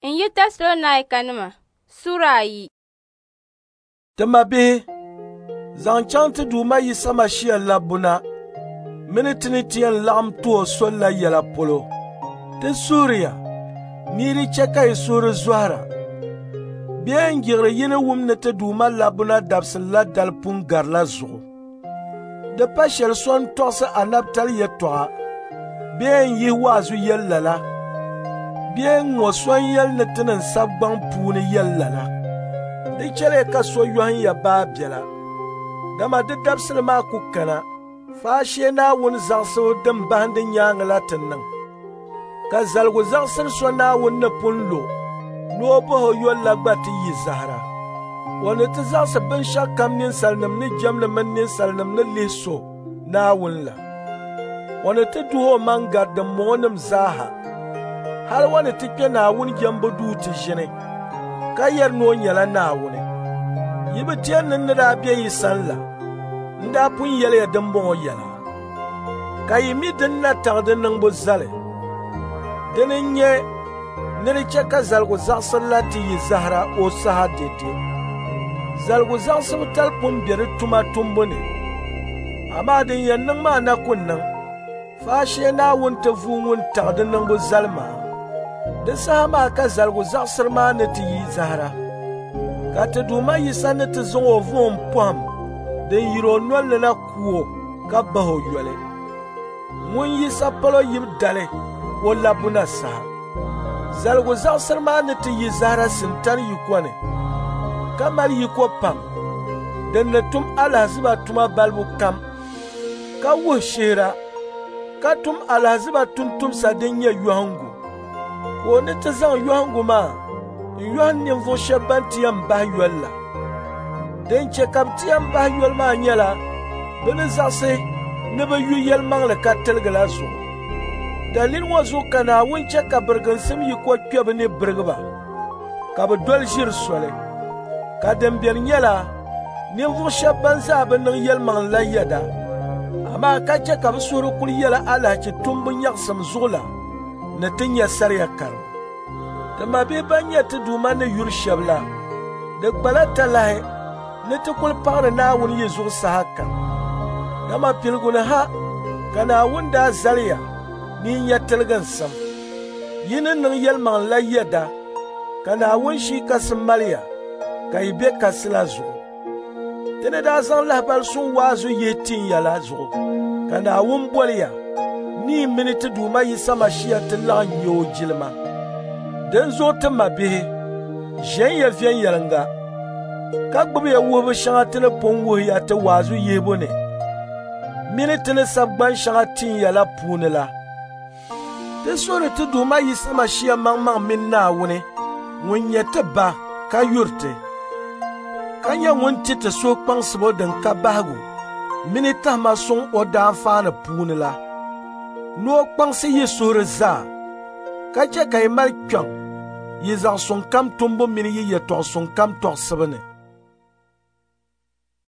in yi Tessalonikaanima Sura ayi. Tama bihi zaŋ chaŋ ti duuma yi sama shia labbuna mini tini tiyan laɣim tuo solla yɛla polo ti suuriya niiri chɛ ka yi suuri zɔhira bee n yiɣiri yini wumni ti duuma labbuna dabsilila dali pun garila zuɣu di pa shɛli so n tɔɣisi anabitali yɛltɔɣa bee n yihi waazu yɛli lala bee n ŋɔ so n yɛli ni ti ni sabi gbaŋ puuni yɛli lala di chɛli ka so yɔhin ya baa biɛla dama di dabsili maa ku kana faashee Naawuni zaɣisibu din bahindi nyaaŋa la ti niŋ ka zaligu zaɣisiri so Naawuni ni pun lo ni o bahi o yɔlla gba ti yi zahara o ni ti zaɣisi binshɛɣu kam ninsalinima ni jɛmli mini ninsalinima ni lihi so Naawuni la o ni ti duhi o maŋ gari dimmɔŋɔnim zaaha hali o ni ti kpe Naawuni jɛmbu duu ti ʒini ka yɛri ni o nyɛla Naawuni yi bi tɛɛni ni daa be yi sani la n daa pun yɛliya dimbɔŋɔ yɛla ka yi mi din na taɣi di niŋbu zali dini n-nyɛ ni di chɛ ka zaligu zaɣisiri la ti yi zahara o saha dede zaligu zaɣisibu tali pun be di tuma tumbu ni amaa din yɛn niŋ maa na ku niŋ faashee Naawuni ti vuu ŋun taɣi di niŋbu zali maa di saha maa ka zaligu zaɣisiri maa ni ti yi zahara ka ti duuma yisa ni ti zaŋ o vuhim pɔhim din yiri o nolli na kuo ka bahi o yɔli ŋun yisa polo yibi dali o labbuna saha zaligu zaɣisiri maa ni ti yi zahara sintani yiko ni ka mali yiko pam din ni tum alahaziba tuma balibu kam ka wuhi shihira ka tum alahaziba tuntumsa din nyɛ yɔhingu ka o ni ti zaŋ yɔhingu maa n-yɔhin ninvuɣu shɛba ban ti yɛn bahi yɔli la din chɛ ka bi ti yɛn bahi yɔli maa nyɛla bɛ ni zaɣisi ni bɛ yu yɛlimaŋli ka tiligi la zuɣu dalili ŋɔ zuɣu ka Naawuni chɛ ka biriginsim yi ko kpɛbu ni birigiba ka bɛ doli ʒiri soli ka dimbɛni nyɛla ninvuɣu shɛba ban zaa bɛ niŋ yɛlimaŋli la yɛda amaa ka chɛ ka bɛ suhiri kuli yɛla alahachi tumbu nyaɣisim zuɣu la ni ti nyɛ sariya karim tima bihi ban nyɛ ti duuma ni yuri shɛba la di gbala talahi ni ti kuli paɣiri Naawuni yi zuɣusaha kam dama piligu ni ha ka Naawuni daa zaliya ni n nyɛ tiliginsim yi ni niŋ yɛlimaŋli la yɛda ka Naawuni shii kasi maliya ka yi be kasi la zuɣu ti ni daa zaŋ lahabali suŋ waazu yihi tinya la zuɣu ka Naawuni boliya ni mini ti duuma yi sama shia ti laɣim nyɛ o jilima din zuɣu ti ma bihi ʒɛnya viɛnyɛlinga ka gbubi ya wuhibu shɛŋa ti ni pun wuhiya ti waazu yihibu ni mini ti ni sabgban shɛŋa tinya la puuni la ti suhiri ti duuma yi sama shia maŋmaŋ mini Naawuni ŋun nyɛ ti ba ka yuri ti ka nyɛ ŋun ti ti suhu kpaŋsibo din ka bahigu mini tahima suŋ o daanfaani puuni la ni o kpaŋsi yi suhiri zaa ka chɛ ka yi mali kpɛŋ yi zaŋ suŋ kam tumbu mini yi yɛtɔɣ suŋ kam tɔɣisibu ni